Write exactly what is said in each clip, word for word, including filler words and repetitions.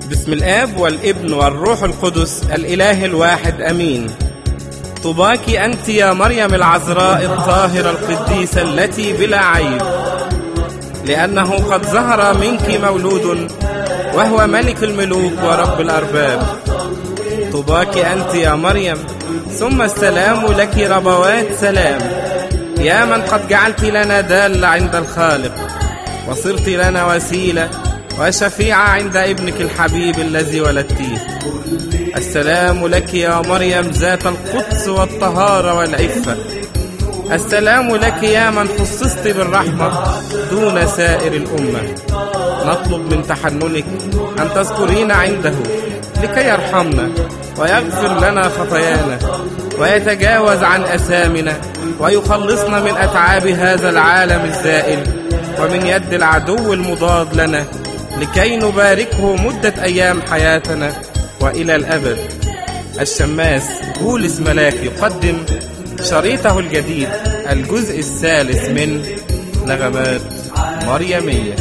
بسم الآب والابن والروح القدس الإله الواحد أمين. طوباك أنت يا مريم العذراء الطاهرة القديسة التي بلا عيب، لأنه قد ظهر منك مولود وهو ملك الملوك ورب الأرباب. طوباك أنت يا مريم، ثم السلام لك ربوات سلام، يا من قد جعلت لنا دالة عند الخالق، وصرت لنا وسيلة وشفيعة عند ابنك الحبيب الذي ولدتيه. السلام لك يا مريم ذات القدس والطهارة والعفة. السلام لك يا من خصصت بالرحمة دون سائر الأمة. نطلب من تحننك أن تذكرين عنده لكي يرحمنا ويغفر لنا خطايانا ويتجاوز عن أثامنا ويخلصنا من أتعاب هذا العالم الزائل ومن يد العدو المضاد لنا، لكي نباركه مدة أيام حياتنا وإلى الأبد. الشماس بولس ملاك يقدم شريطه الجديد الجزء الثالث من نغمات مريمية.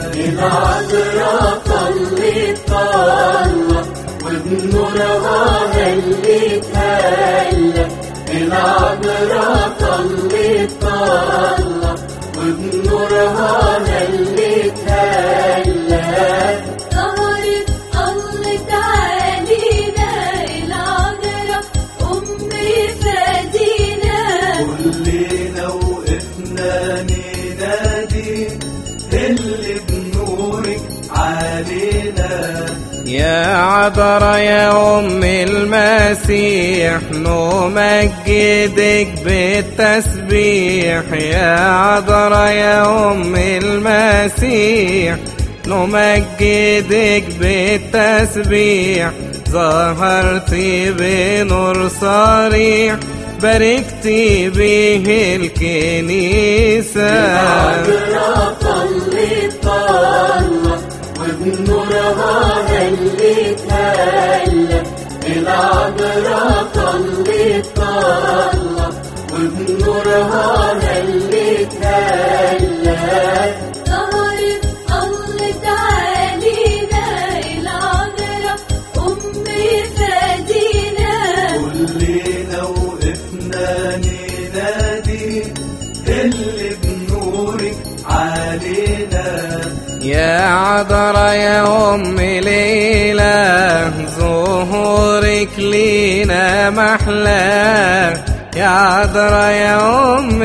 العذراء طلت طلة وبنورها هلت هلة. العذراء طلت طلة وبنورها هلت هلة. ظهرت طلت علينا العذراء أم فادينا. كلنا وقفنا ننادي اللي بنورك علينا. يا عذراء يا أم المسيح نمجدك بالتسبيح. يا عذراء يا أم المسيح نمجدك بالتسبيح. ظهرتي بنور صريح باركتي به الكنيسة. العذراء طلت طلة وبنورها هلت هلة. العذراء طلت طلة وبنورها هلت هلة. ظهرت طلت علينا العذراء أم فادينا. كلنا وقفنا ننادي اللي بنورك علينا. يا عذراء يا أم الإله ظهورك لينا محلى. يا عذراء يا أم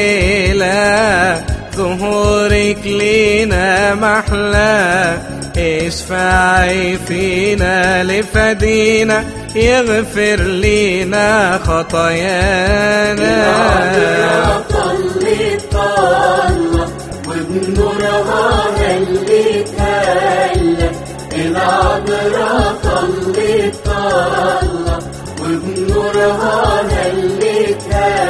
الإله ظهورك لينا محلى. اشفعي فينا لفدينا يغفر لينا خطايانا. العذراء طلت طلة وبنورها هلت هلة. العذراء طلت طلة وبنورها هلت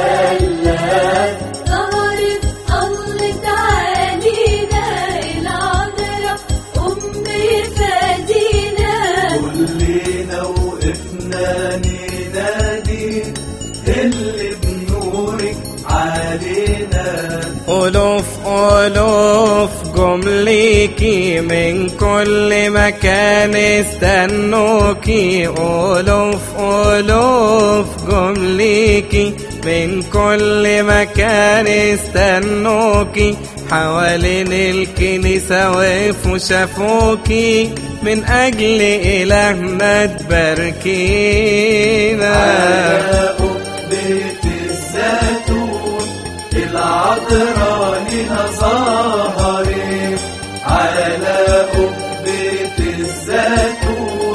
هلة. ظهرت طلت علينا العذراء أم فادينا. كلنا وقفنا ننادي اللي بنورك علينا. ألوف ألوف جمليكي من كل مكان استنوكي. ألوف ألوف جمليكي من كل مكان استنوكي. حوالين الكنيسة وقفوا شافوكي من أجل إلهنا تباركينا. على بيت الزيتون العذراء لنا ظهرت. على بيت الزيتون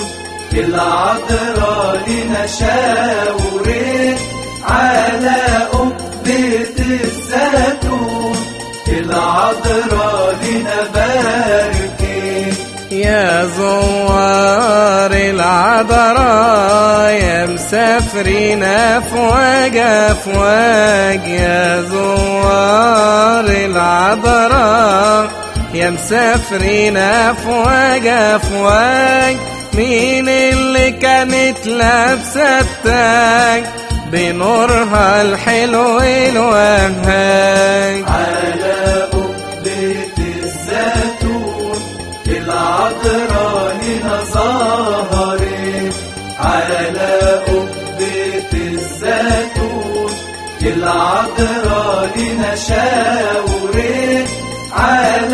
العذراء لنا شاورت. على بيت الزيتون العذراء لنا باركت. يا زوار العذراء يا مسافرين أفواج أفواج. يا زوار العذراء يا مسافرين أفواج أفواج. مين اللي كانت لابسة التاج بنورها الحلو الوهاج؟ على بيت الزيتون العذراء لنا ظهرت.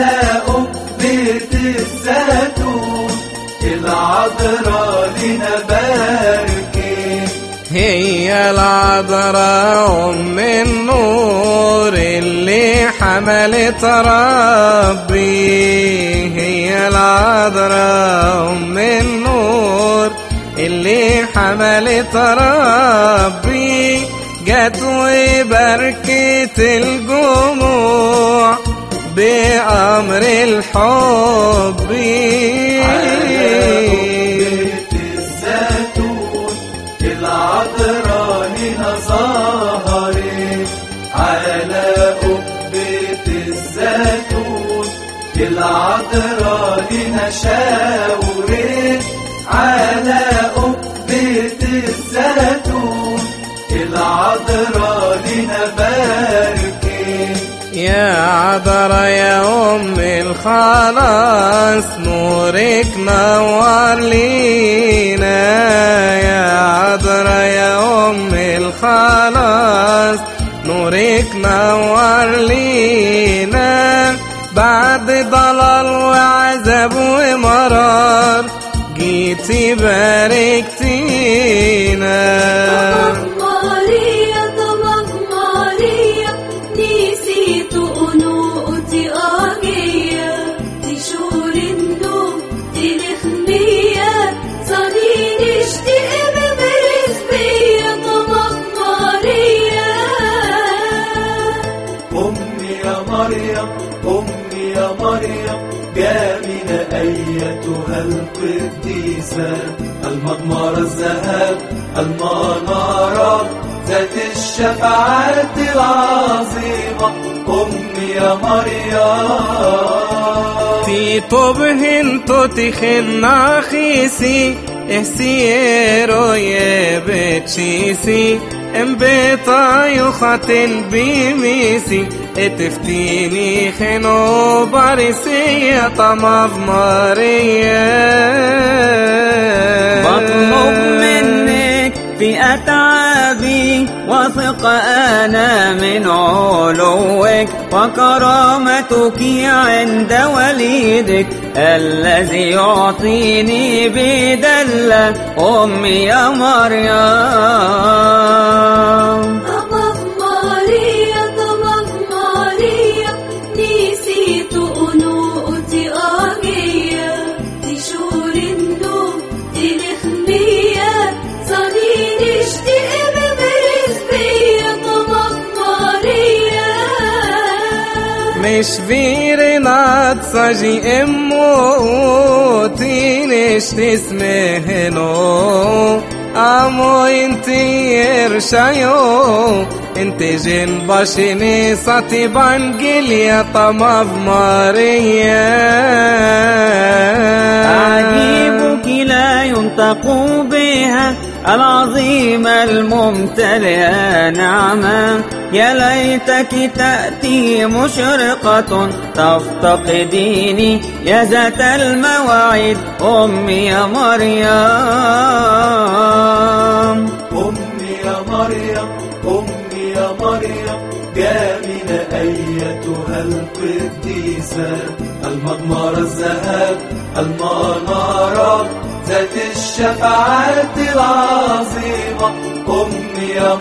على قبة الزيتون العذراء لنا باركي. هي العذراء أم النور اللي حملت ربي، هي العذراء أم النور اللي حملت ربي، جت وبركت الجموع بأمر الحب. العذراء لنا ظهرت على قبة الزيتون العذراء لنا شاورت على قبة الزيتون العذراء لنا باركت. يا عذراء يا أم الخلاص نورك نور لينا، يا عذراء يا أم الخلاص نورك نور لينا، بعد ضلال وعذاب ومرار جيتي باركتينا. أمي يا مريم جامنة أيتها القديسة، المضمرة الذهب المنارة ذات الشفاعة العظيمة. أمي يا مريم تي طبهن تتخن خيسي احسيرو يبتشيسي ام بيطا يخاتن بيميسي اتفتيني خنو بارسية طماف ماريا. بطلب منك في أتعابي وثق أنا من علوك وكرامتك عند وليدك الذي يعطيني بدلة. أمي يا مريم مش فيرنات صجي امو تينش تسمهنو امو انتي يرشايو انت جن باشيني ساتي بانجيليا طماف ماريا. أعجيبك لا ينطق بها العظيمة الممتلئة نعمة، يا ليتك تأتي مشرقة تفتقديني يا ذات المواعيد. أمي يا مريم أمي يا مريم أمي يا مريم جامنة أيتها القديسة، المضمرة الذهب المنارة ذات الشفاعة العظيمة. أمي يا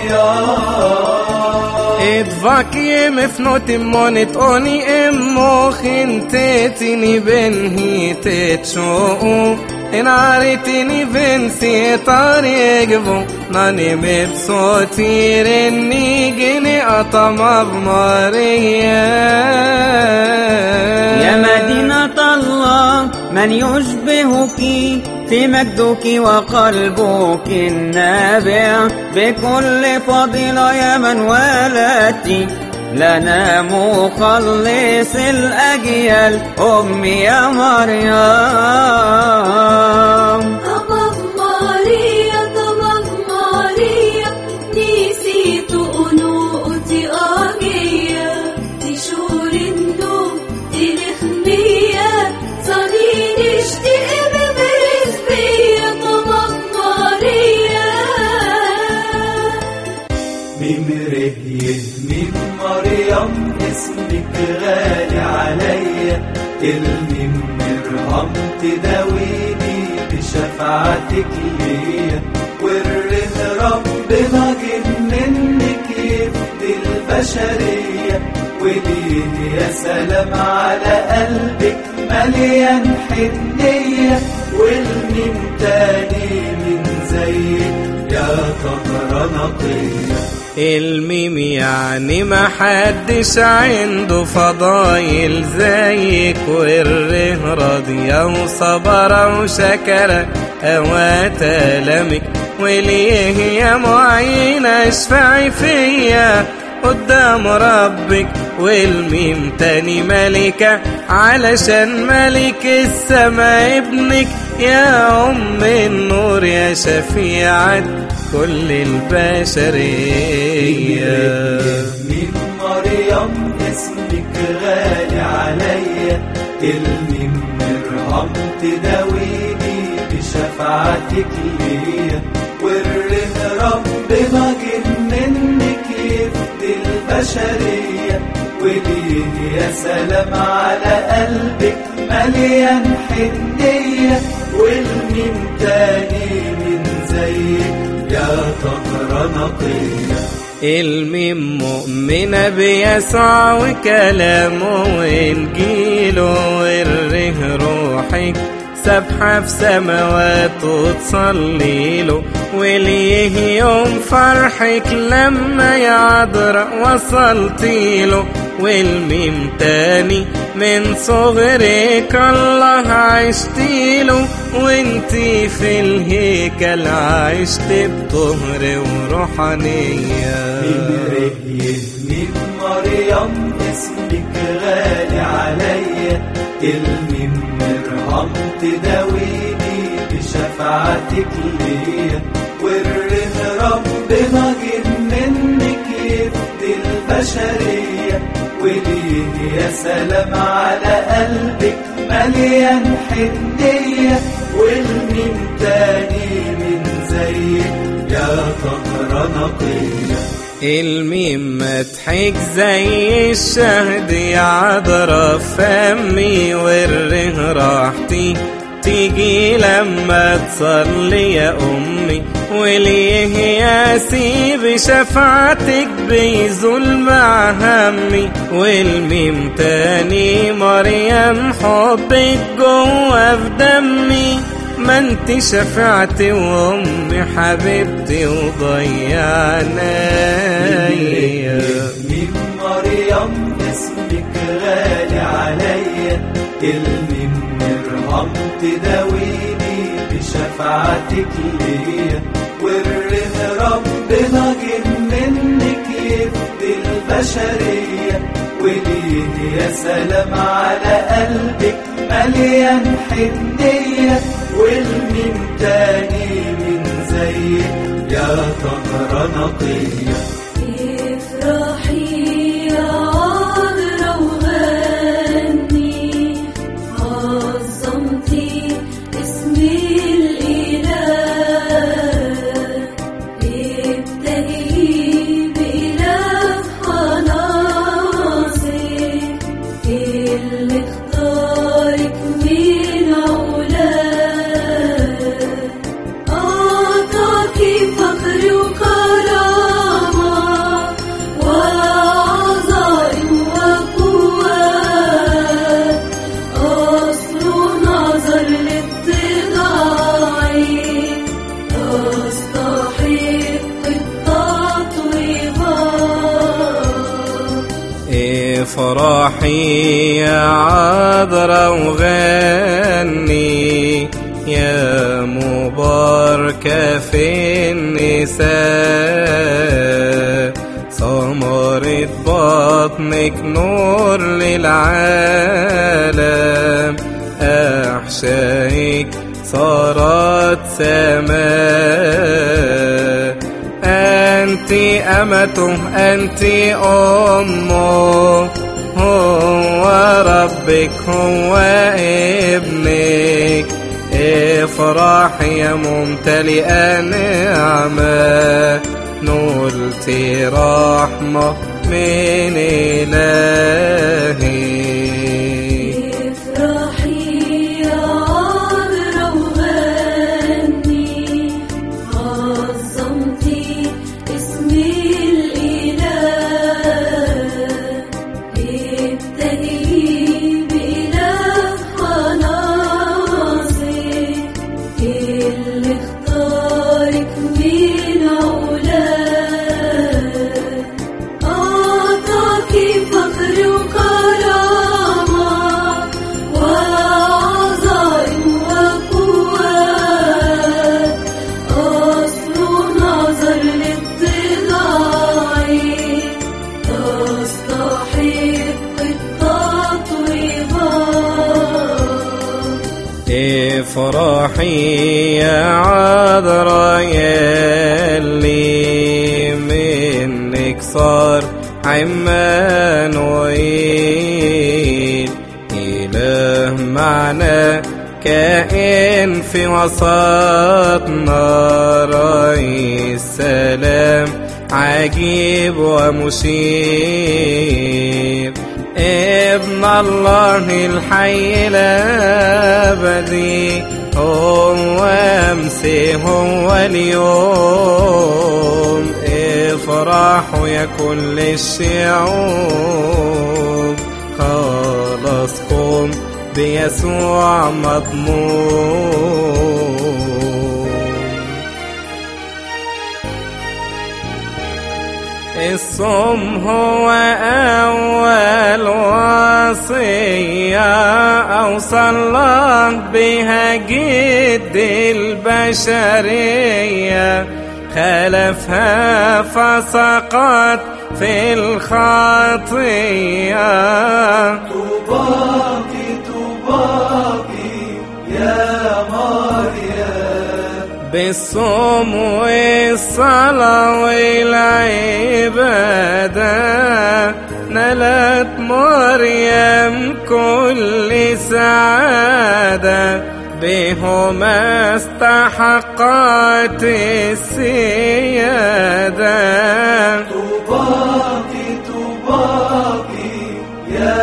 مريم اتفاكي مفنوت مونت اوني امو خنتتني بنهي تتشوقو ان عريتني بنسي طريقبو ناني مبسوطي رني جني اطمع بماريا. يا مدينة الله من يشبهك في مجدك وقلبك النابع بكل فضيلة يا من ولدت لنا مخلص الأجيال. أمي يا مريم ميم مريم اسمك غالي علي الميم ارحم تداويني بشفاعتك ليا، والره ربنا جه منك يفدي البشرية، وليه يا سلام على قلبك مليان حنية، والميم تاني من زيك يا طهرة نقية. الميم يعني ما حدش عنده فضايل زيك، والره راضية وصبرة وشكرة أوات ألمك، وليه يا معينة اشفعي فيا قدام ربك. والميم تاني ملكة علشان ملك السما ابنك، يا أم النور يا شفيعة كل البشرية. من مريم اسمك غالي عليا، الميم ارحم تداويني بشفاعتك ليا، والره ربنا جه منك يفدي البشرية، وليه يا سلام على قلبك مليان حنية، والميم تاني من زيك يا طهرة نقية. الميم مؤمنة بيسوع وكلامه وإنجيله، والره روحك سبحة في سماوات وتصلي له، وليه يوم فرحك لما يا عذراء وصلتي له. والميم تاني من صغرك الله عشتي له، وانتي في الهيكل عشت بطهر وروحانية. من رهيه من مريم اسمك غالي عليا، الميم ارحم تداويني بشفاعتك ليا، والره ربنا جه منك يفدي البشرية، وليه يا سلام على قلبك مليان حنية، والميم تاني من زيك يا طهرة نقية. الميم مضحك زي الشهد يا عذرا فمي، والره راحتي تيجي لما تصلي يا أمي، وليه ياسي بشفاعتك بيزول مع همي. والميم تاني مريم حبك جوا في دمي، ما انت شفاعتي وامي حبيبتي وضيعنايا. من مريم اسمك غالي عليا، الميم ارحم تداويني بشفاعتك ليا، والره ربنا جه منك يفدي البشرية، وليه يا سلام على قلبك مليان حنية، والميم تاني من زيك يا طهرة نقية. افرحي يا عذرا وغني، عظمتي اسم الإله، ابتهي بإله خلاصك اللي اختارك من عولاه، أعطاكي فخر وكرامة وعظائم وقوات، أصل نظر لاتضاعي تستحق التطويبات. افرحي يا عذرا وغني يا مباركة في النساء، ثمرة بطنك نور للعالم، أحشائك صارت سماء. أنت أمته أنت أمه، هو ربك هو ابنك. افرح يا ممتلئة نعمة، نلت رحمة من إلهي. افرحي يا عذراء يلي منك صار عمانوئيل، إله معنا كائن في وسطنا، رئيس سلام عجيب ومشير، ابن الله الحي الأبدي، هو أمس هو اليوم. افرحوا يا كل الشعوب، خلاصكم بيسوع مضمون. الصوم هو أول وصية أوصى الله بها جد البشرية، خالفها فسقط في الخطية. طوباكي طوباكي يا مريم، بالصوم والصلاة والعبادة نالت مريم كل سعادة، بهما استحقت السيادة. طوباكي طوباكي يا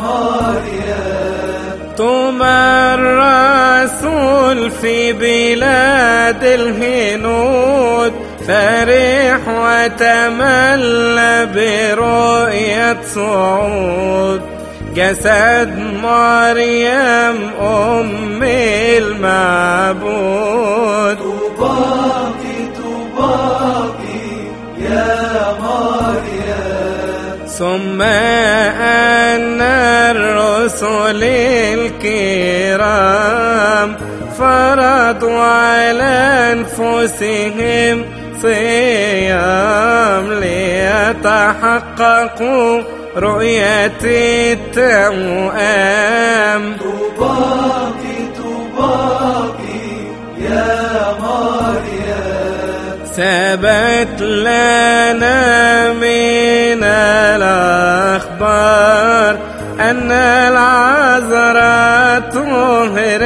مريم، توما الرسول في بلاد الهنود فرح وتملى برؤية صعود جسد مريم أم المعبود. طوباكي طوباكي يا مريم، ثم أن الرسل الكرام فرضوا على أنفسهم صيام ليتحققوا رؤية التوأم. طوباكي طوباكي يا مريم، ثبت لنا من الأخبار أن العذراء طهر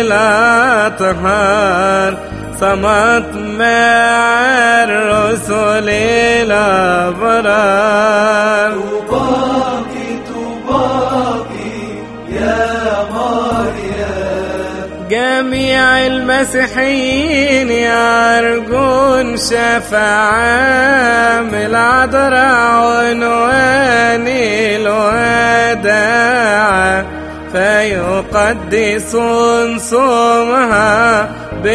الأطهار، صمت مع الرسل الأبرار. طوباكي طوباكي يا مريم، جميع المسيحيين يرجون شفاعة من العذراء عنوان الوداع، فيقدسون صومها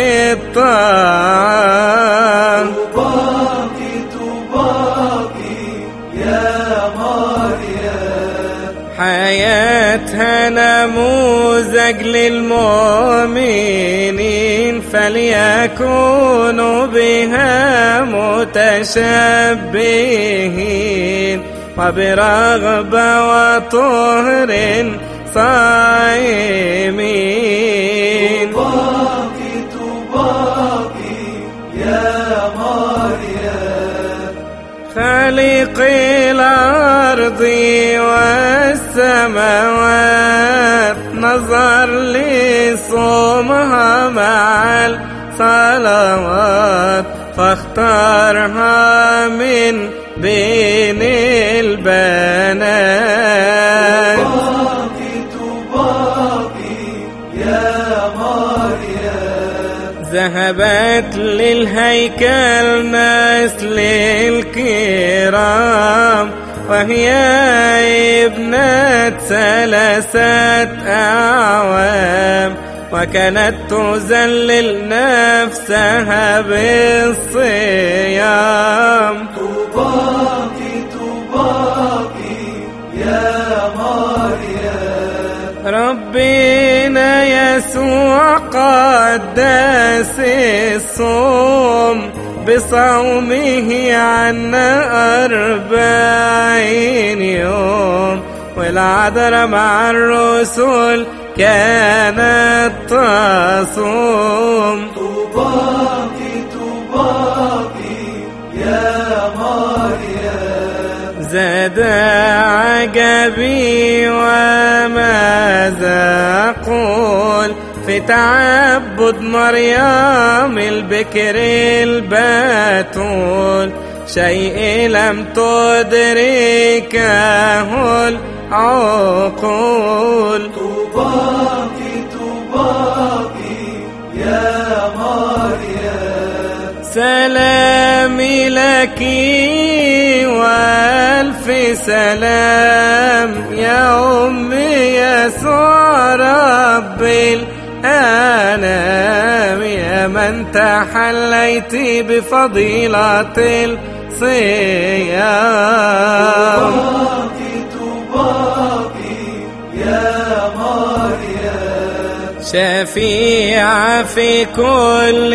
بالطاعة. طوباكي طوباكي يا مريم، حياتها نموذج للمؤمنين، فليكونوا بها متشبهين، وبرغبة وطهر صائمين. طوباكي طوباكي يا مريم، خالق الأرض والسماوات نظر لصومها مع الصلوات، فاختارها من بين البنات. طوباكي طوباكي يا مريم، ذهبت للهيكل نسل الكرام، وهي ابنة ثلاثة أعوام، وكانت تذلل نفسها بالصيام. طوباكي طوباكي يا مريم، ربنا يسوع قدس الصوم بصومه عنا أربعين يوم، والعذراء مع الرسل كانت تصوم. طوباك طوباك يا مريم، زاد عجبي وماذا أقول في تعبد مريم البكر البتول، شيء لم تدركه العقول. طوباك طوباك يا مريم، سلامي لك والف سلام يا أمي يسوع رب الأنام، يا من تحليت بفضيلة الصيام. طوباك طوباك يا مريم، شفيعة في كل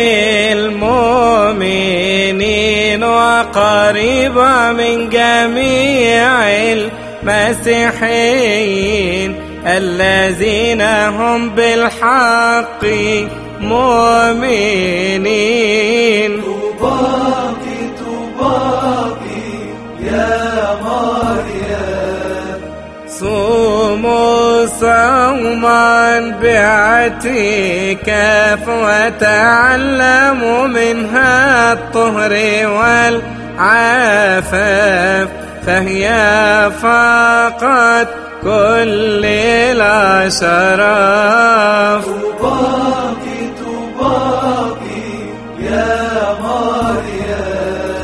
المؤمنين وقريبة من جميع المسيحيين الذين هم بالحق مؤمنين. طوباك طوباك يا مريم، صوموا صوما باعتكاف وتعلموا منها الطهر والعفاف، فهي فقط كل الأشراف. طوباك طوباك يا مريم،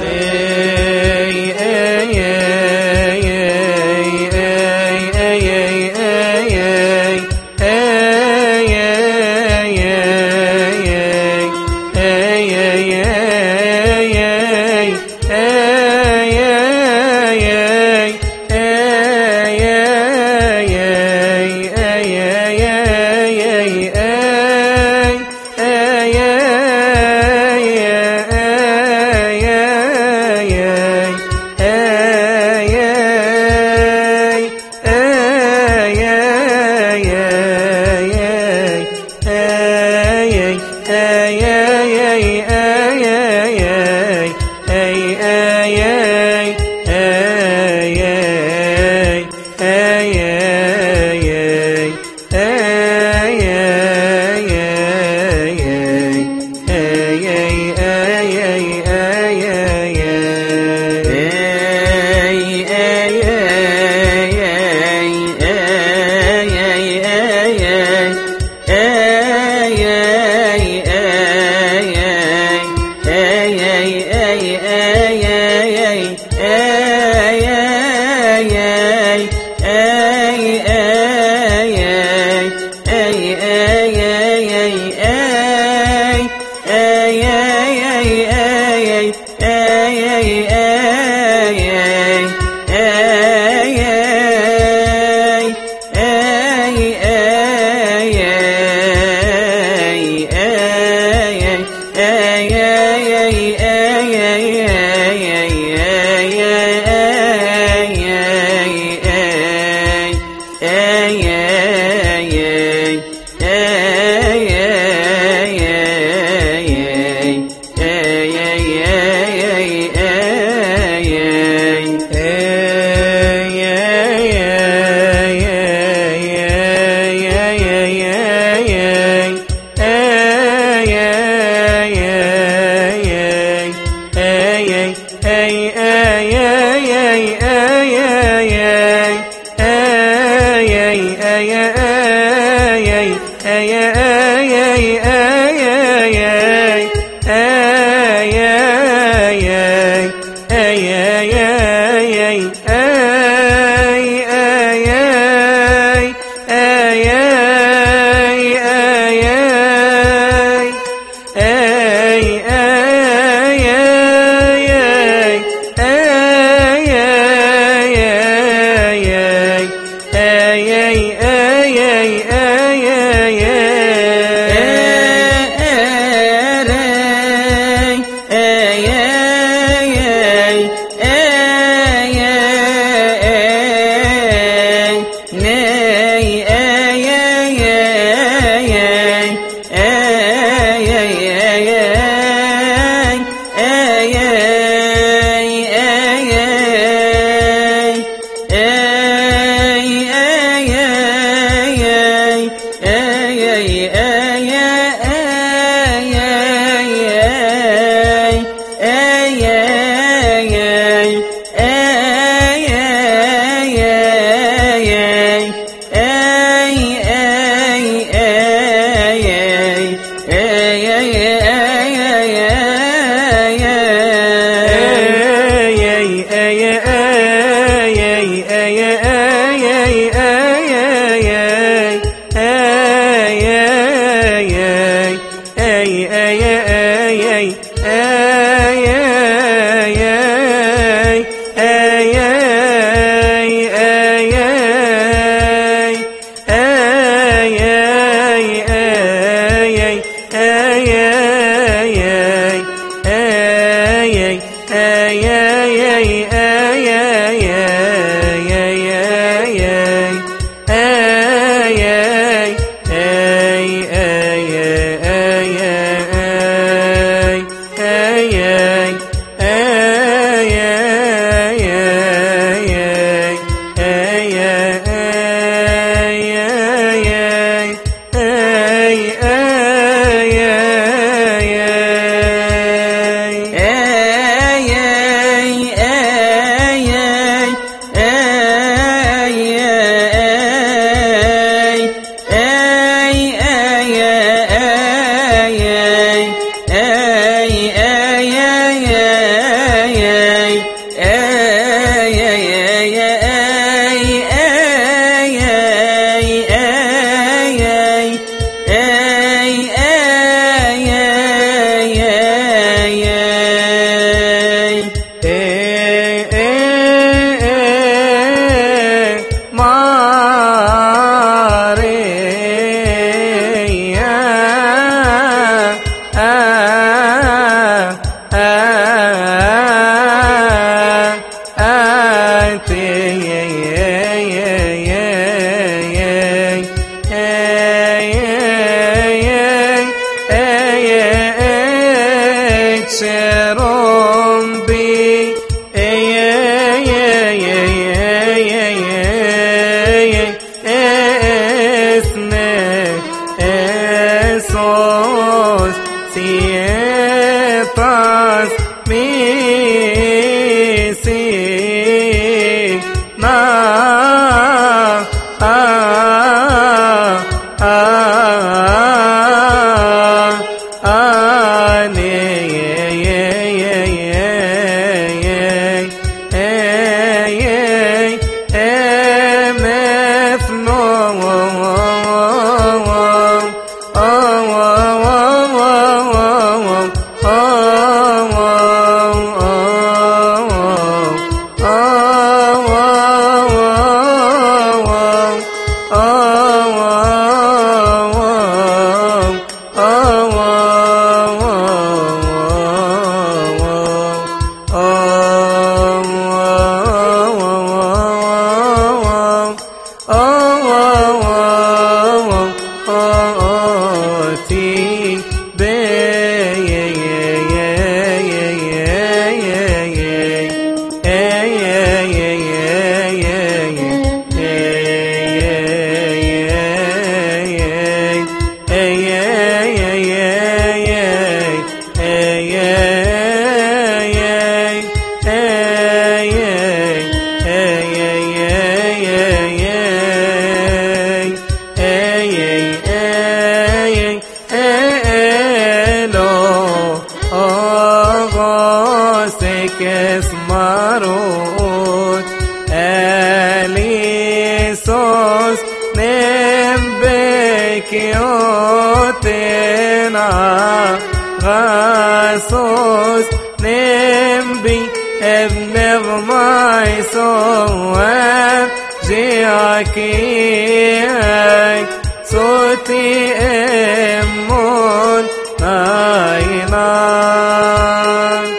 Marut Elisos Nembekiotina Rasos Nembi Ebnev Maisoab Jiakiak Soti Emon Nainan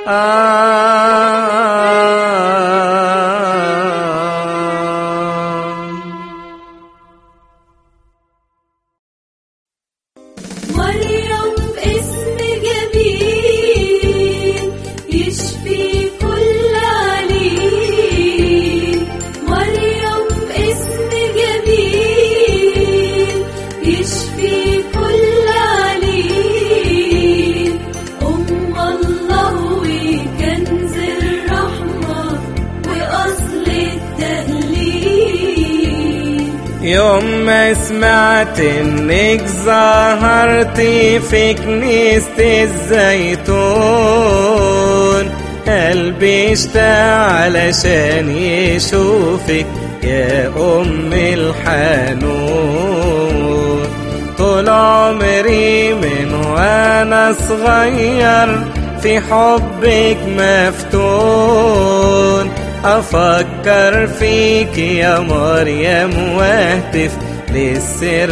مريم اسم جميل يشفي كل عليل. مريم اسم جميل يشفي كل عليل. أم الله وكنز الرحمة وأصل التهليل. يوم ما سمعت انك ظهرتي في كنيسة الزيتون قلبي اشتاق علشان يشوفك يا ام الحنون. طول عمري من وانا صغير في حبك مفتون. أفكر فيك يا مريم واهتف للسر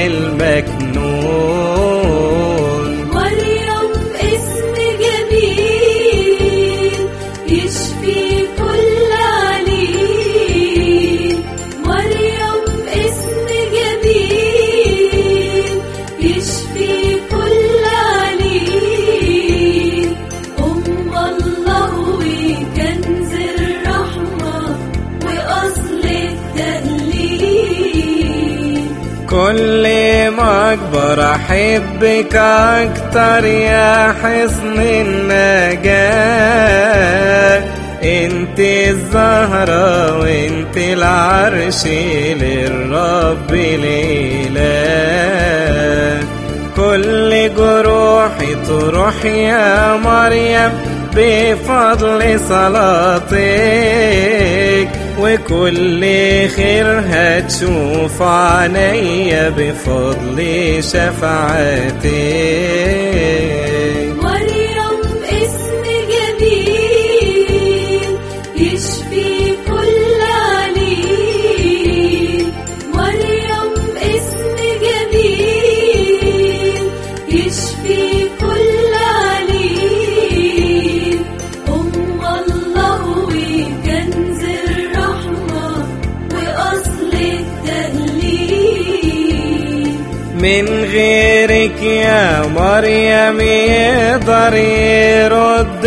المكنون. مريم اسم جميل يشفي كل عليل. مريم اسم جميل يشفي كل عليل. أم الله وكنز وأصل التهليل. كل ما أكبر أحبك أكتر يا حصن النجاة. انت الزهرة وانت العرش للرب الإله. كل جروحي تروح يا مريم بفضل صلاتك. وكل خير هتشوف عينيا بفضل شفاعتك. مريم اسم جميل يشفي كل عليل. مريم اسم جميل يشفي كل عليل. أم الله وكنز الرحمة وأصل التهليل. من غيرك يا مريم يقدر يرد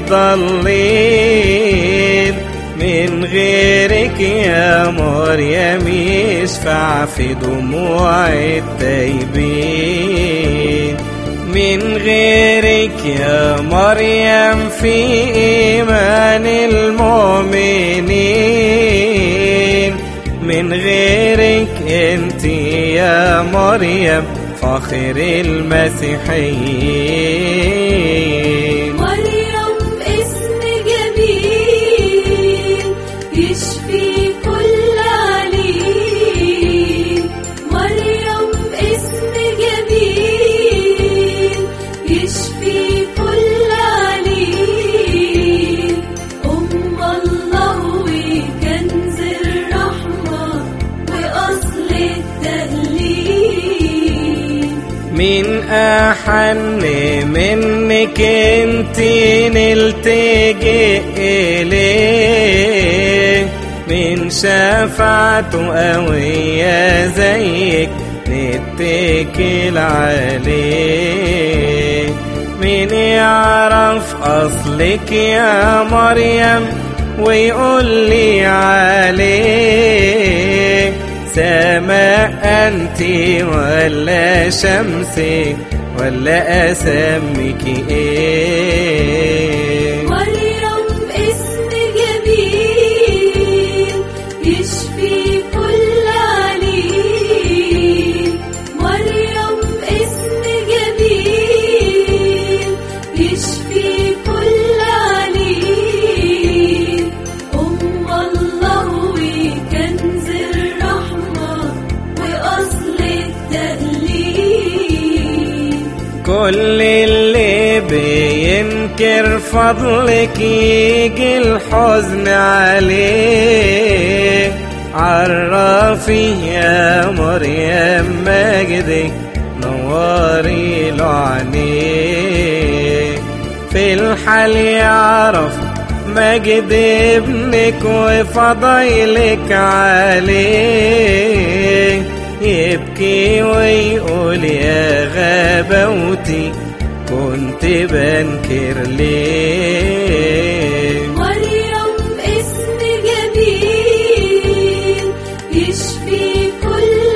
الضالين. من غيرك يا مريم يشفع في دموع التايبين. من غيرك يا مريم في إيمان المؤمنين. من غيرك انت يا مريم فخر المسيحيين. مريم اسم جميل يشفي كل عليل. مريم اسم جميل يشفي كل عليل. أم الله وكنز الرحمة وأصل التهليل. من أحن منك انت نلتجئ إليه، من شفاعته قوية زيك نتكل عليه. من يعرف أصلك يا مريم ويقول لي عليه، سماء أنت ولا شمسك ولا أسمك إيه؟ مريم اسم جميل يشفي كل عليل، مريم اسم جميل يشفي كل عليل، أم الله وكنز الرحمة وأصل التقليد. كل اللي بينكر فضلك يجي الحزن عليه، عرفي يا مريم مجدك نوري له عينيه. في الحال يعرف مجد ابنك وفضايلك عليه، يبكي ويقول يا غباوتي كنت بنكر ليه. مريم اسم جميل يشفي كل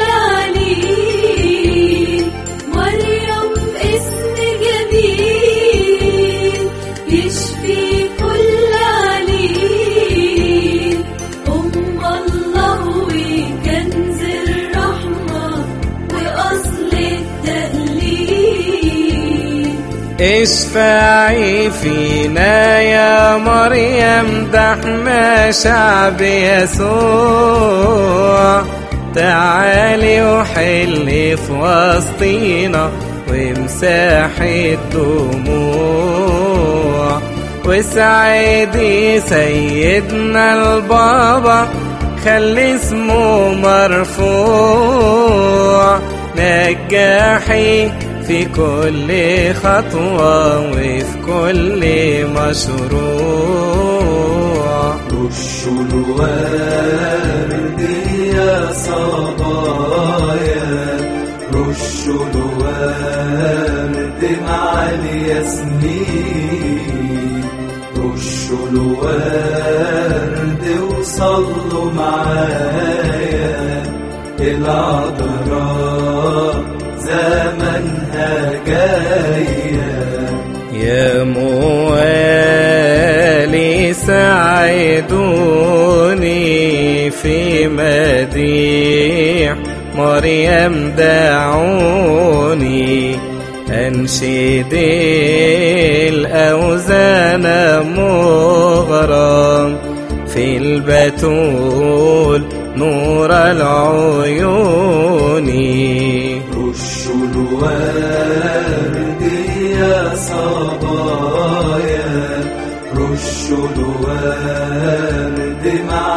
عليل، مريم اسم جميل يشفي كل عليل، أم الله وكنز الرحمة وأصل التقليد. اشفعي فينا يا مريم، ده احنا شعب يسوع، تعالي وحلي في وسطينا وامسحي الدموع، وسعدي سيدنا البابا خلي اسمه مرفوع، نجحي في كل خطوة وفي كل مشروع. رشوا الورد يا صبايا، رشوا الورد مع الياسمين، رشوا الورد وصلوا معايا، العذراء زمنها جاية. يا موالي ساعدوني في مديح مريم، دعوني أنشد الأوزان مغرم في البتول نور العيون. رشوا الورد يا صبايا، رشوا الورد مع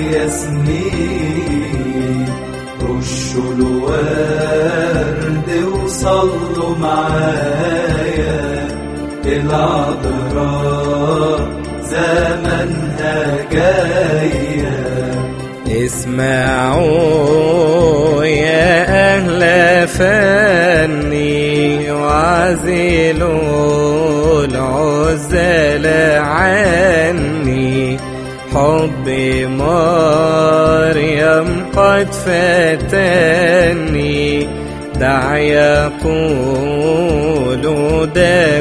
الياسمين، رشوا الورد وصلوا معايا، العذراء زمنها جاية. اسمعوا يا أهل فني وعزلوا العزل عني، حب مريم قد فتني، دع يقولوا ده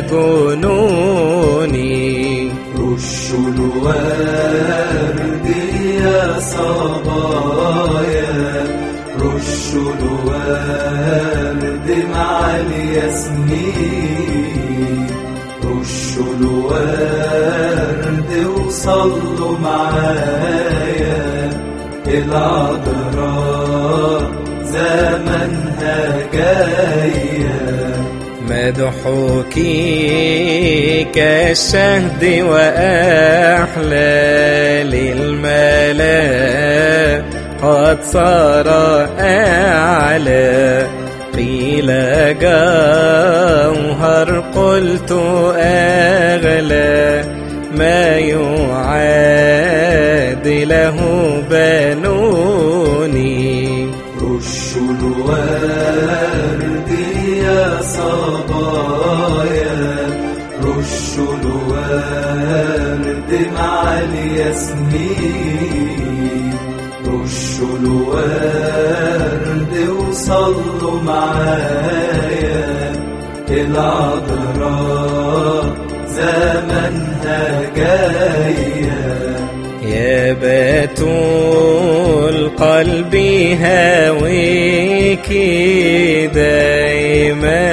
جنوني. رشوا الورد يا صبايا، رشوا الورد مع الياسمين، رشوا الورد وصلوا معايا، العذراء زمنها جاية. مدحوكي كالشهد وأحلى للملاك قد صار أعلى، قيل إلى جوهر قلت أغلى ما يعاد له بنوني. رش الورد يا صبايا، رش الورد مع الياسمين، رش الورد وصلوا معايا العذراء زمنها جاية. يا بتول قلبي هاويكي دايما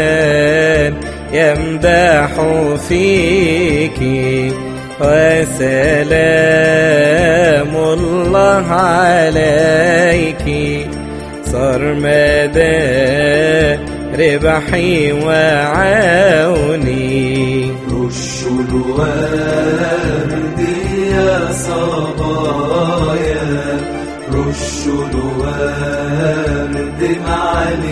يمدح فيكي، وسلام الله عليكي سرمدا ربحي وعوني. رش الورد يا صبايا، رش الورد مع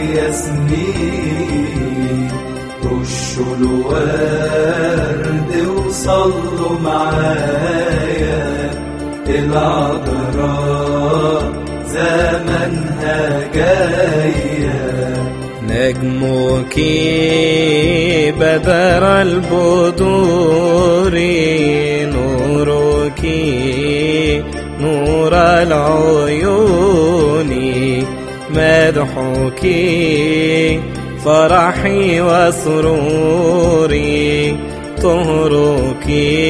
الياسمين، رش الورد وصلوا معايا العذراء زمنها جاية. نجمك بدر البدور، نورك نور العيون، مدحك فرحي وسروري، طهرك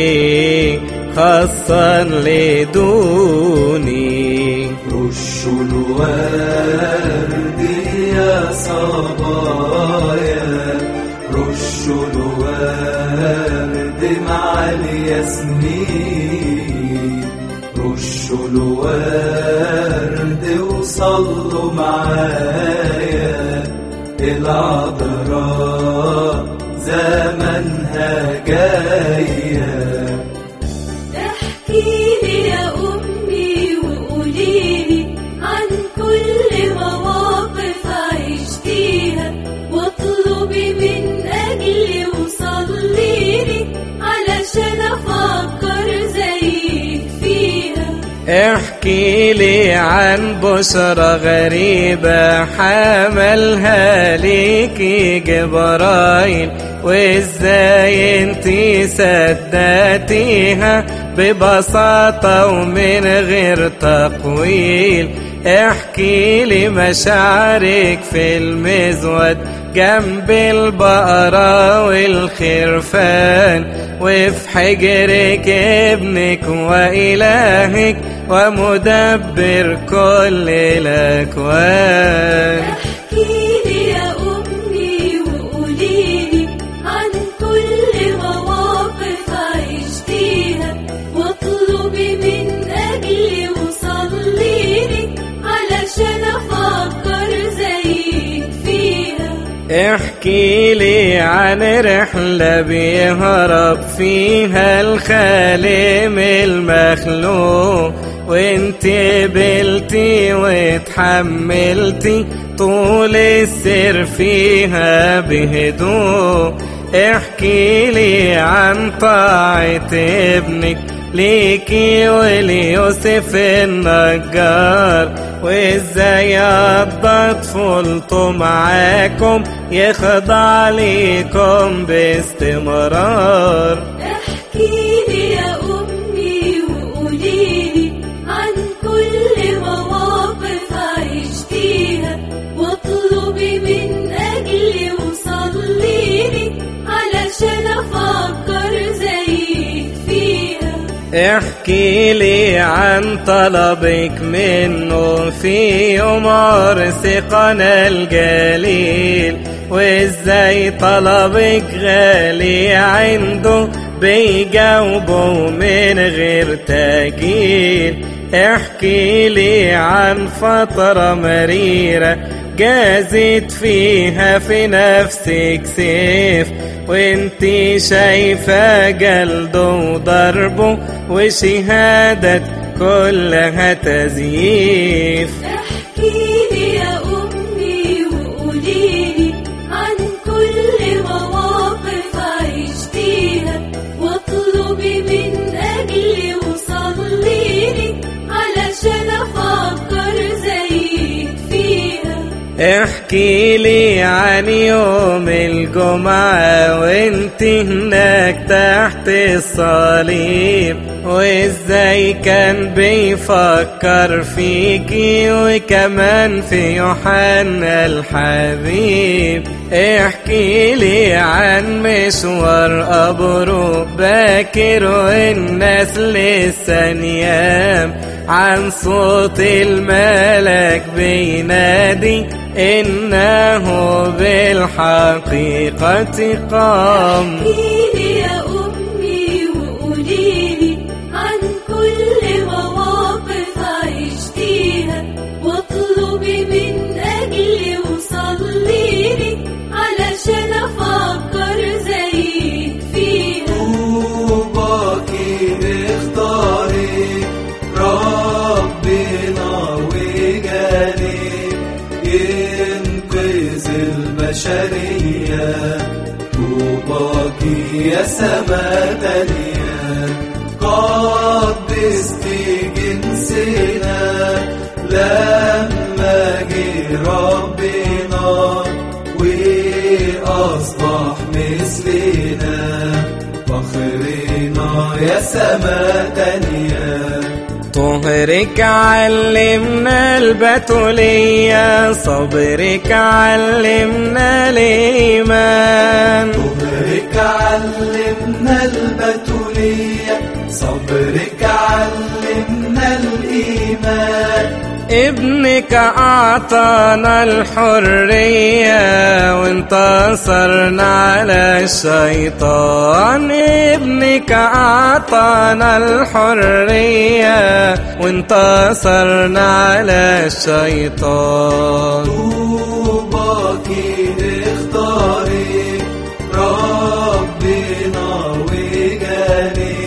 خاصا لدوني. رش الورد يا صبايا، رش الورد مع الياسمين، رش الورد وصلوا معايا العذراء زمنها جاية. احكيلي يا أمي وقوليلي عن كل مواقف عشتيها، واطلبي من أجلي وصليلي علشان أفكر زيك فيها. احكي لي عن بشرى غريبة حملها ليكي جبرايل، وازاي انتي سدتيها ببساطة ومن غير تقويل. احكي لي مشاعرك في المزود جنب البقرة والخرفان، وفي حجرك ابنك وإلهك ومدبر كل الأكوان. احكيلي يا أمي وقوليلي عن كل مواقف عشتيها، واطلبي من أجلي وصليلي علشان أفكر زيك فيها. احكي لي عن رحلة بيهرب فيها الخالق المخلوق، وانت بلتي واتحملتي طول السر فيها بهدوء. احكي لي عن طاعة ابنك ليكي وليوسف النجار، وازاي قضى طفولته معاكم يخضع ليكم باستمرار. احكيلي يا أمي وقوليلي عن كل مواقف عشتيها، واطلبي من أجلي وصليلي علشان أفكر زيك فيها. احكي لي عن طلبك منه في يوم عرس قنا الجليل، وازاي طلبك غالي عنده بيجاوبه من غير تأجيل. احكي لي عن فترة مريرة جازت فيها في نفسك سيف، وانتي شايفة جلده وضربه وشهادة كلها تزييف. احكيلي يا أمي وقوليلي لي عن يوم الجمعة وانت هناك تحت الصليب، وازاي كان بيفكر فيكي وكمان في يوحنا الحبيب. احكي لي عن مشوار قبره باكر والناس لسه نيام، عن صوت الملك بينادي إنه بالحقيقة قام. احكيلي يا أمي وقوليلي عن كل مواقف عشتيها، واطلبي من أجلي وصليلي علشان أفكر زيك فيها. طوباكي اختاري ربنا وجالي ينقذ البشرية. طوباكي يا سما تانية قدستي جنسنا لما جه ربنا وأصبح مثلنا. فخرنا يا سما تانية. طهرك علمنا البتولية، صبرك علمنا الإيمان. طهرك علمنا البتولية، صبرك علمنا الإيمان. ابنك أعطانا الحرية وانتصرنا على الشيطان. ابنك أعطانا الحرية وانتصرنا على الشيطان. طوباكي اختاري ربنا وجالي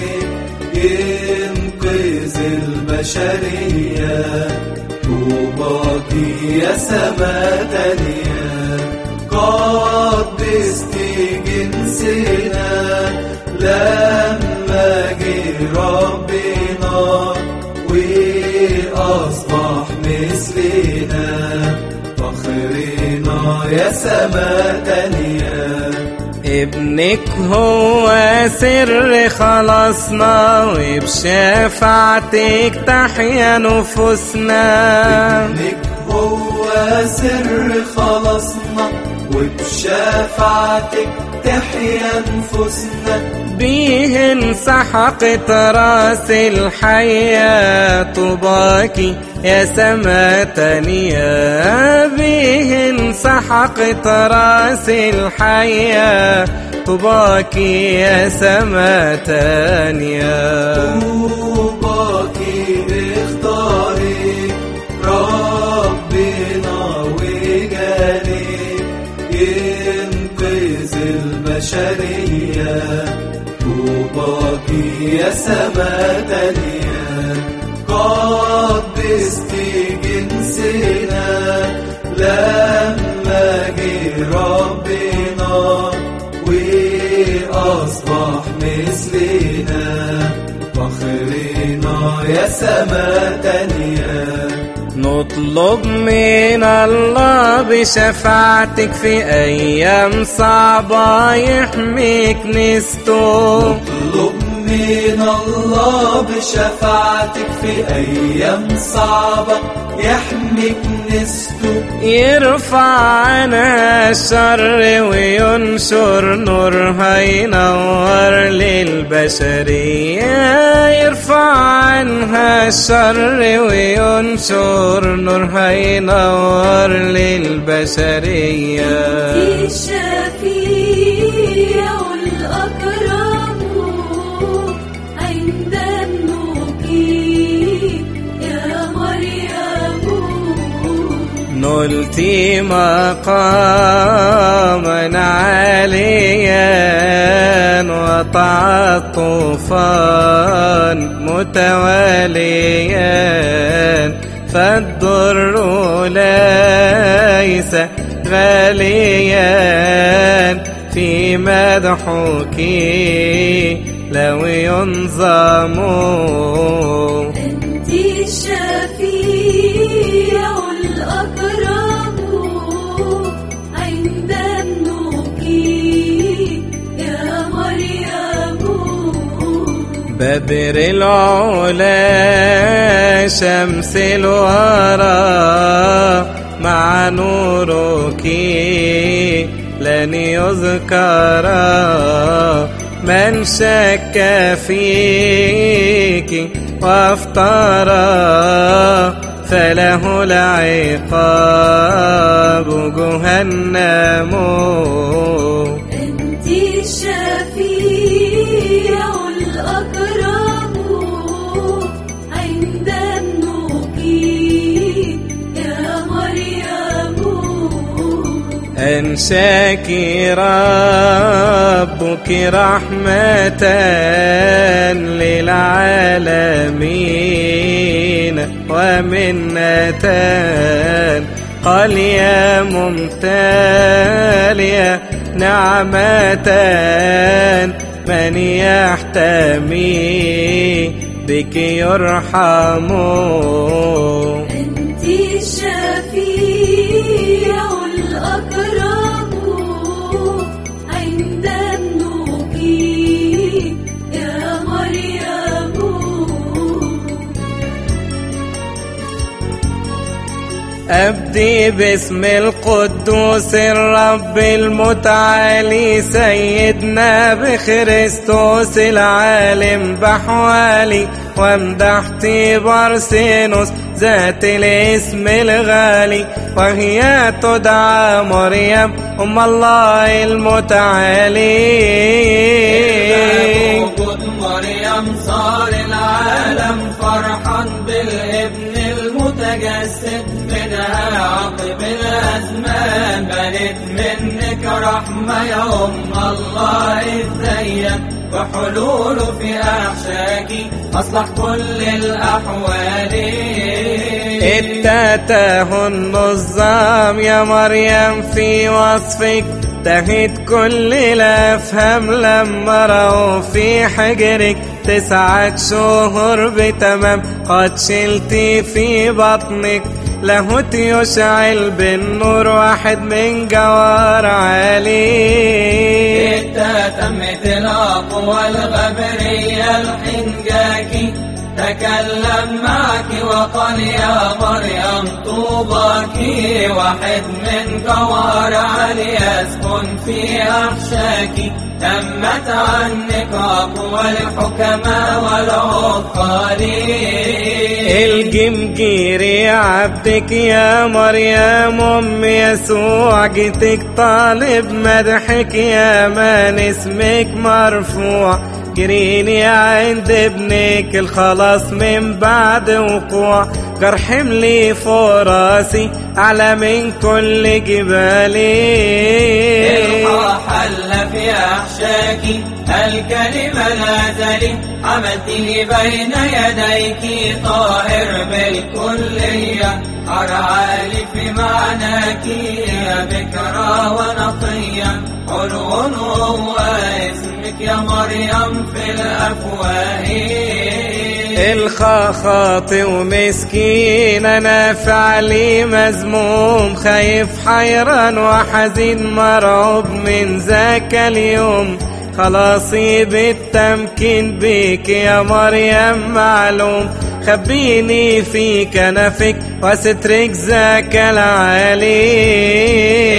ينقذ البشرية. طوباكي يا سما تانية قدستي جنسنا لما جه ربنا وأصبح مثلنا. فخرنا يا سما تانية. ابنك هو سر خلاصنا وبشفاعتك تحيا نفوسنا. ابنك هو سر خلاصنا وبشفاعتك تحيا نفوسنا. بيه انسحقت راس الحياة. طوباكي يا سما تانية. بيه انسحقت راس الحياة. طوباكي يا سما تانية. طوباكي اختاري ربنا وجالي ينقذ البشرية. طوباكي يا سما تانية قدستي جنسنا لما جه ربنا وأصبح مثلنا. فخرنا يا سما تانية. نطلب من الله بشفاعتك في أيام صعبة يحمي كنيسته. نطلب من الله بشفاعتك في أيام صعبة يحمي كنيسته. يرفع عنها الشر وينشر نورها ينور للبشرية. يرفع عنها الشر وينشر نورها ينور للبشرية. الشفيع الأكرم عند المقيم يا مريم. نلتي مقاما عاليا وتعاطفا متواليا. فالضر ليس غاليا في مدحك لو ينظم. أنت الشفيع الأكرم بدر العلا شمس الورى مع نورك لن يذكر من شك فيك وافترى فله العقاب جهنم. أنت الشفيع الأكرم عند النوك يا مريم. أنشاك ربك رحمة للعالمين ومنة، قال يا ممتلئ نعمة من يحتمي بك يرحم. أنت الشفيع الأكرم عند النوك يا مريم. أبدي باسم القدوس الرب المتعالي سيدنا بخريستوس العالم بحوالي، وامدحتي بارسينوس ذات الاسم الغالي، وهي تدعى مريم أم الله المتعالي. وجود مريم صار العالم فرحا بالابن المتجسد، منها عقب الأزمان بنت منك رحمة يا أم الله ازيك، وحلوله في أحشاكي أصلح كل الأحوال. اتاته النظام يا مريم في وصفك، تهت كل الأفهام لما رأوا في حجرك تسعة شهور بتمام قد شلتي في بطنك، لاهوت يشعل بالنور واحد من جوار عالي. تمت الأقوى الغبرية الحين جاكي تكلم معك وقال يا مريم طوباك، واحد من جوار عالي يسكن في أحشاك، تمت عنك أقوى الحكماء والعقالين. الجمجيري عبدك يا مريم أم يسوع، جيتك طالب مدحك يا من اسمك مرفوع، جريني عند ابنك الخلاص من بعد وقوع، جرح ملي فوق راسي أعلى من كل جبالي. حل في أحشاكي الكلمة نازلي، عملته بين يديك طاهر بالكلية، أرعالي في معناك يا بكرة ونقية، حلو هو اسمك يا مريم في الأفواه. الخاطئ ومسكين أنا فعلي مذموم، خايف حيران وحزين مرعوب من ذاك اليوم، خلاصي بالتمكين بيك يا مريم معلوم، خبيني في كنفك وسترك ذاك العالي.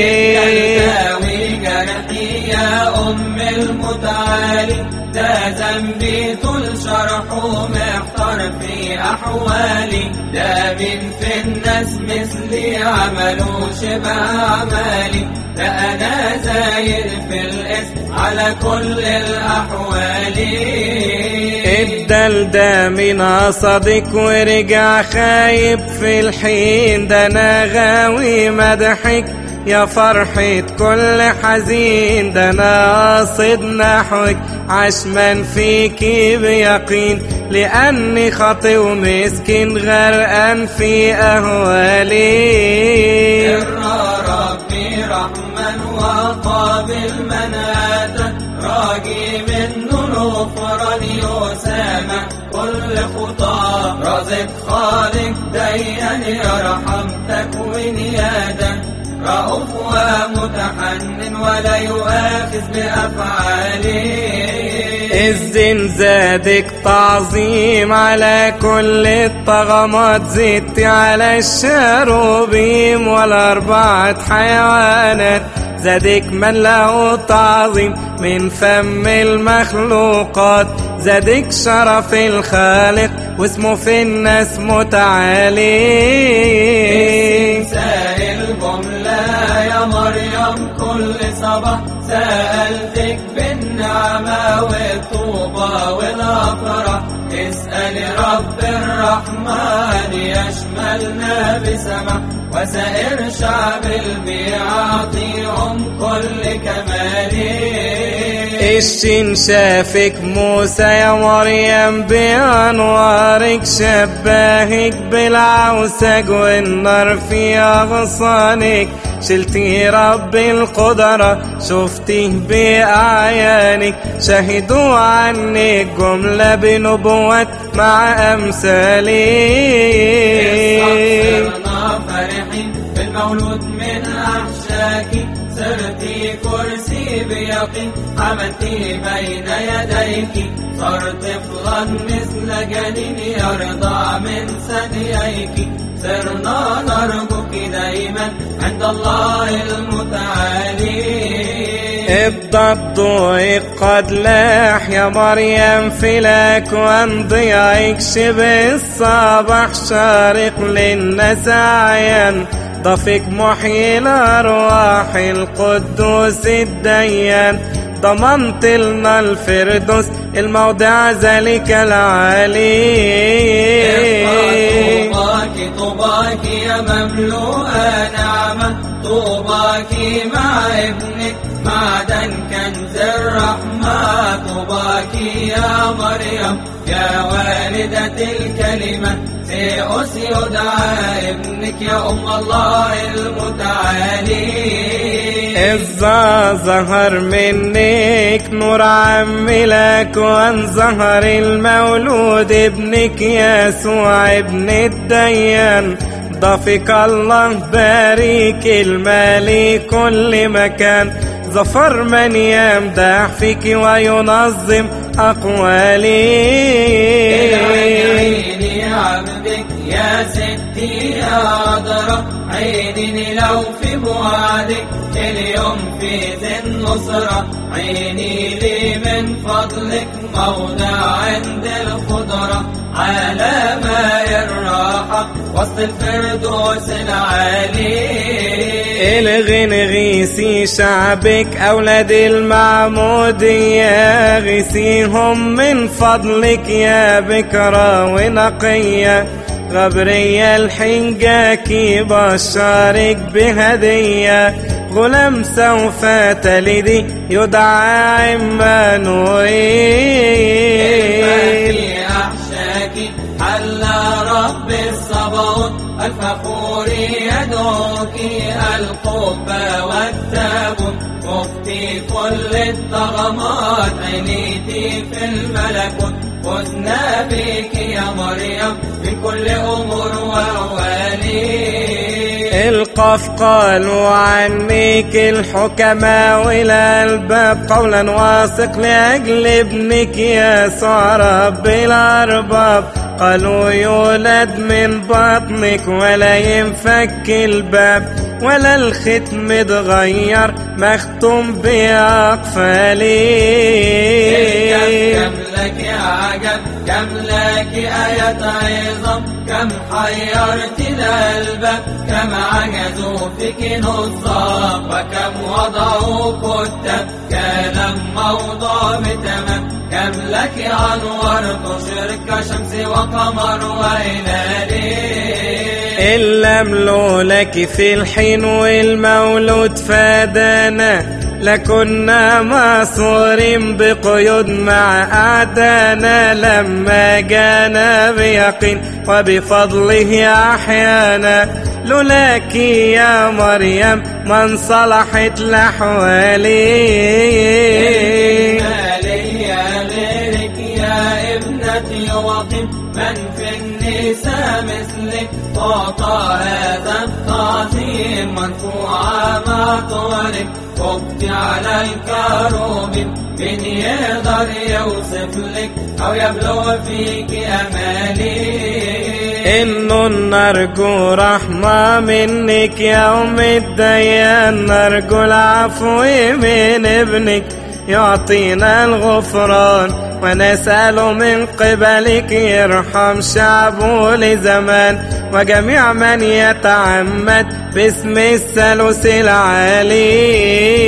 يا أم المتعالي ده ذنبي طول شرحه محتار في أحوالي، ده من في الناس مثلي عملوا شبه عمالي، ده أنا زايد في الاسم على كل الأحوال. الدل ده من قصدك ورجع خايب في الحين، ده أنا غاوي مدحك يا فرحة كل حزين، ده أنا قاصد نحوك عشمان فيكي بيقين، لأني خاطئ ومسكين غرقان في أهوالي. ربي رحمن وقابل من أتى، راجي منه الغفران يسامح كل خطاه، رازق خالق ديان يرحم تكوين يدا، رؤوف ومتحنن ولا يؤاخذ بأفعاله. الزين زادك تعظيم على كل الطغمات، زدت على الشروبيم والأربعة حيوانات، زادك من له تعظيم من فم المخلوقات، زادك شرف الخالق واسمه في الناس متعالي. سائل جملة يا مريم كل صباح سألتك بالنعمة والطوبة والأفراح، اسألي رب الرحمن يشملنا بسماح، وسائر شعب البيعة أعطيهم كل كمالي. الشين شافك موسى يا مريم بأنوارك، شباهك بالعوسج والنار في أغصانك، شلتي رب القدرة شفتيه بأعيانك، شهدوا عنك جملة بنبوات مع أمثالك. صرنا فرحين بالمولود من أحشاكي، صرتي كرسي بيقين حملتي بين يديك، صرت طفلا مثل جنين يرضع من ثدييك، صرنا نرجوك دايما عند الله المتعالي. الضوء قد لاح يا مريم في الأكوان، ضياعك شبه الصباح شارق للناس عيان، ضفك محيي الأرواح القدوس الديان، ضمنت لنا الفردوس الموضع ذلك العالي. طوباك طوباك يا مملوءة نعمة، طوباك مع ابنك معدن كنز الرحمة، طوباك يا مريم يا والدة الكلمة، سيئوس يدعى ابنك يا أم الله المتعالي. إذا ظهر منك نور عملك وان ظهر المولود ابنك يسوع ابن الديان، ضفك الله بارك المالي كل مكان، ظفر من يمدح فيك وينظم أقوالي. عيني عبدك يا ستي يا عذراء، عيني لو في بعدك اليوم في ذي النصرة، عيني لي من فضلك موضع عند الخضرة، على ماء الراحة وسط الفردوس العالي. الغن غيسي شعبك أولاد المعمودية، غيسيهم من فضلك يا بكرة ونقية، غبرية الحنجاكي بشارك بهدية، غلام سوف تلدي يدعى عمانوئيل. أحشاكي حلى رب الصباوت الفخور يدعوك، القبة والتابوت مفتي كل الطغمات، عينيتي في الملكوت فزنا بك يا مريم من كل أمور وأوالي. القف قالوا عنك الحكماء والألباب، قولا واثق لأجل ابنك يسوع رب الأرباب، قالوا يولد من بطنك ولا ينفك الباب، ولا الختم اتغير مختوم بأقفالي. كم لك يا عجب كم لك آية عظام، كم حيرتنا الباب كم عجزوا فيك نظام، وكم وضعوا كتاب كلام موضوع بتمام، كم لك أنوار تشرق كشمس وقمر وهلالي. إلا ملولك في الحين والمولود فادانا، لكنا ماسورين بقيود مع أعدانا، لما جانا بيقين وبفضله أحيانا، لولاك يا مريم من صلحت لحوالي. وقم من في النساء مثلك تعطى هذا التعظيم، مرفوعة مع طولك خبت على الكروب مين يقدر يوصف لك أو يبلغ فيك أمالي؟ إنه نرجو رحمة منك يوم الديان، نرجو العفو من ابنك يعطينا الغفران، ونسأل من قبلك يرحم شعبه لزمان، وجميع من يتعمد باسم الثالوث العالي.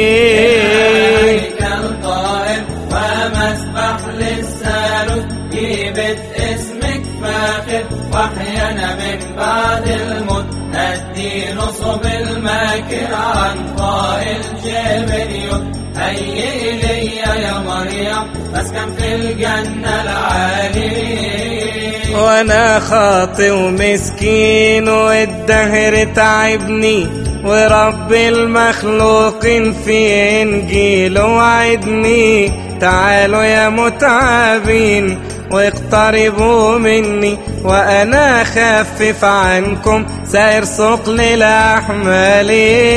هيكل طائر ومسبح للثالوث جيبت اسمك فاخر، واحيانا من بعد الموت أدي نصب الماكر عن قائل جبريل. هيئ لي يا مريم مسكن في الجنة العالي. وانا خاطئ ومسكين والدهر تعبني، ورب المخلوقين في انجيله وعدني. تعالوا يا متعبين واقتربوا مني، وانا خفف عنكم سائر ثقل الاحمالي.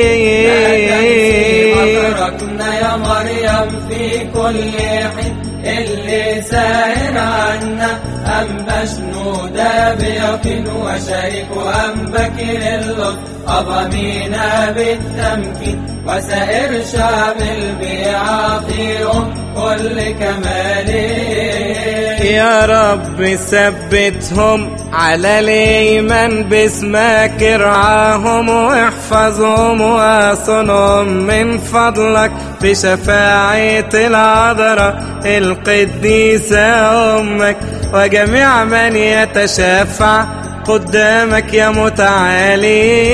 أدركنا يا مريم في كل حين اللي سائر عنا، أم مشنودة بيقين وشريك أم بكر اللطف أضمينا بالتمكين، وسائر شعب البيعاطيهم كل كمالي. يا رب ثبتهم على الإيمان باسمك، ارعاهم واحفظهم واصنهم من فضلك بشفاعة العذراء القديسة أمك، وجميع من يتشفع قدامك يا متعالي.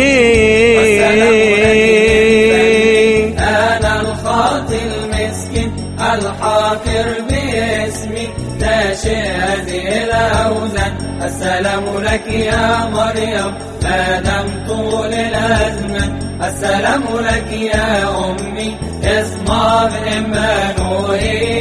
أنا الخاطي المسكين الحاقر باسمي ناشئ هذه الأوزان، السلام لك يا مريم ما دام طول الأزمان، السلام لك يا أمي اسمع بإيمانوئيل.